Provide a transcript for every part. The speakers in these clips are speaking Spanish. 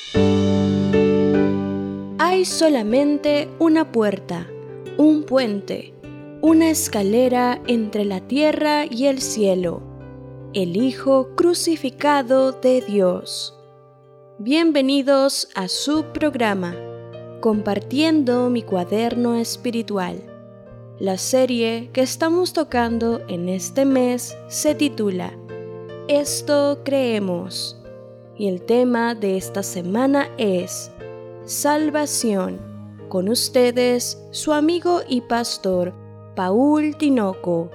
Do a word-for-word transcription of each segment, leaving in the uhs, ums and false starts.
Hay solamente una puerta, un puente, una escalera entre la tierra y el cielo, el Hijo crucificado de Dios. Bienvenidos a su programa, Compartiendo mi cuaderno espiritual. La serie que estamos tocando en este mes se titula Esto creemos, y el tema de esta semana es Salvación. Con ustedes, su amigo y pastor, Paul Tinoco.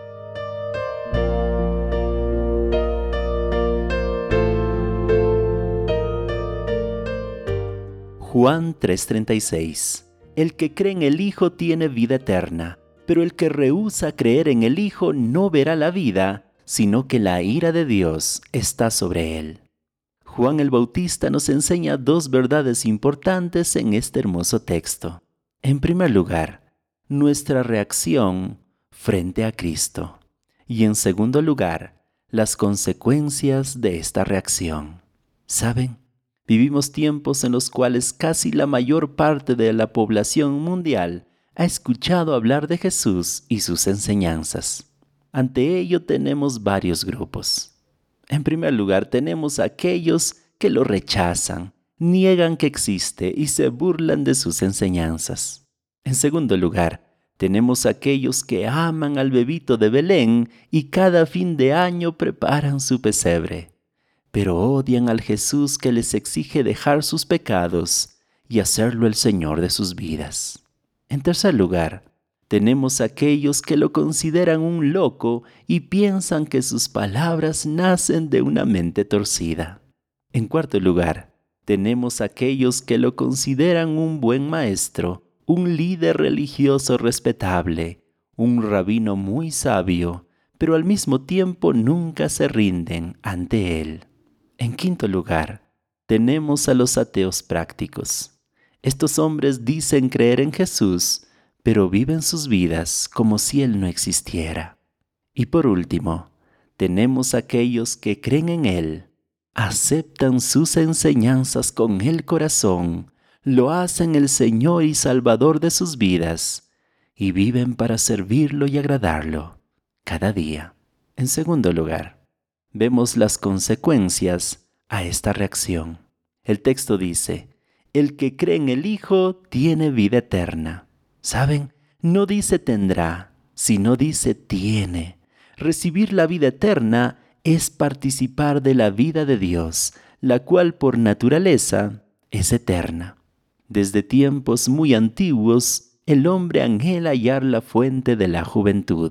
Juan tres treinta y seis. El que cree en el Hijo tiene vida eterna, pero el que rehúsa creer en el Hijo no verá la vida, sino que la ira de Dios está sobre él. Juan el Bautista nos enseña dos verdades importantes en este hermoso texto. En primer lugar, nuestra reacción frente a Cristo. Y en segundo lugar, las consecuencias de esta reacción. ¿Saben? Vivimos tiempos en los cuales casi la mayor parte de la población mundial ha escuchado hablar de Jesús y sus enseñanzas. Ante ello tenemos varios grupos. En primer lugar, tenemos a aquellos que lo rechazan, niegan que existe y se burlan de sus enseñanzas. En segundo lugar, tenemos a aquellos que aman al bebito de Belén y cada fin de año preparan su pesebre, pero odian al Jesús que les exige dejar sus pecados y hacerlo el Señor de sus vidas. En tercer lugar, tenemos a aquellos que lo consideran un loco y piensan que sus palabras nacen de una mente torcida. En cuarto lugar, tenemos a aquellos que lo consideran un buen maestro, un líder religioso respetable, un rabino muy sabio, pero al mismo tiempo nunca se rinden ante él. En quinto lugar, tenemos a los ateos prácticos. Estos hombres dicen creer en Jesús, pero viven sus vidas como si Él no existiera. Y por último, tenemos a aquellos que creen en Él, aceptan sus enseñanzas con el corazón, lo hacen el Señor y Salvador de sus vidas, y viven para servirlo y agradarlo cada día. En segundo lugar, vemos las consecuencias a esta reacción. El texto dice, el que cree en el Hijo tiene vida eterna. ¿Saben? No dice tendrá, sino dice tiene. Recibir la vida eterna es participar de la vida de Dios, la cual por naturaleza es eterna. Desde tiempos muy antiguos, el hombre anhela hallar la fuente de la juventud.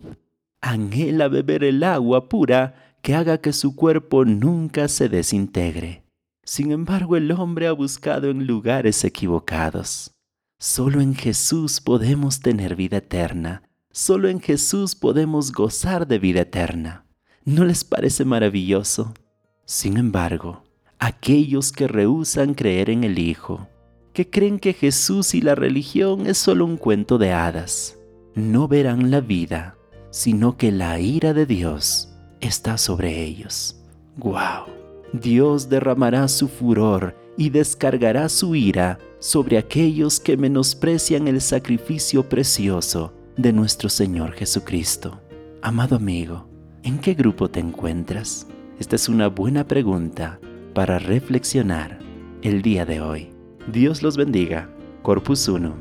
Anhela beber el agua pura que haga que su cuerpo nunca se desintegre. Sin embargo, el hombre ha buscado en lugares equivocados. Solo en Jesús podemos tener vida eterna. Solo en Jesús podemos gozar de vida eterna. ¿No les parece maravilloso? Sin embargo, aquellos que rehúsan creer en el Hijo, que creen que Jesús y la religión es solo un cuento de hadas, no verán la vida, sino que la ira de Dios está sobre ellos. ¡Guau! Dios derramará su furor y descargará su ira sobre aquellos que menosprecian el sacrificio precioso de nuestro Señor Jesucristo. Amado amigo, ¿en qué grupo te encuentras? Esta es una buena pregunta para reflexionar el día de hoy. Dios los bendiga. Corpus uno.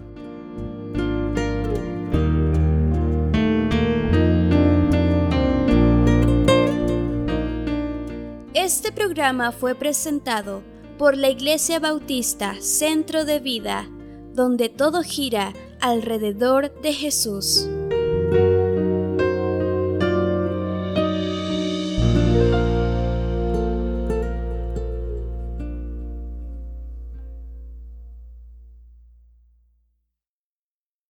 Este programa fue presentado por la Iglesia Bautista Centro de Vida, donde todo gira alrededor de Jesús.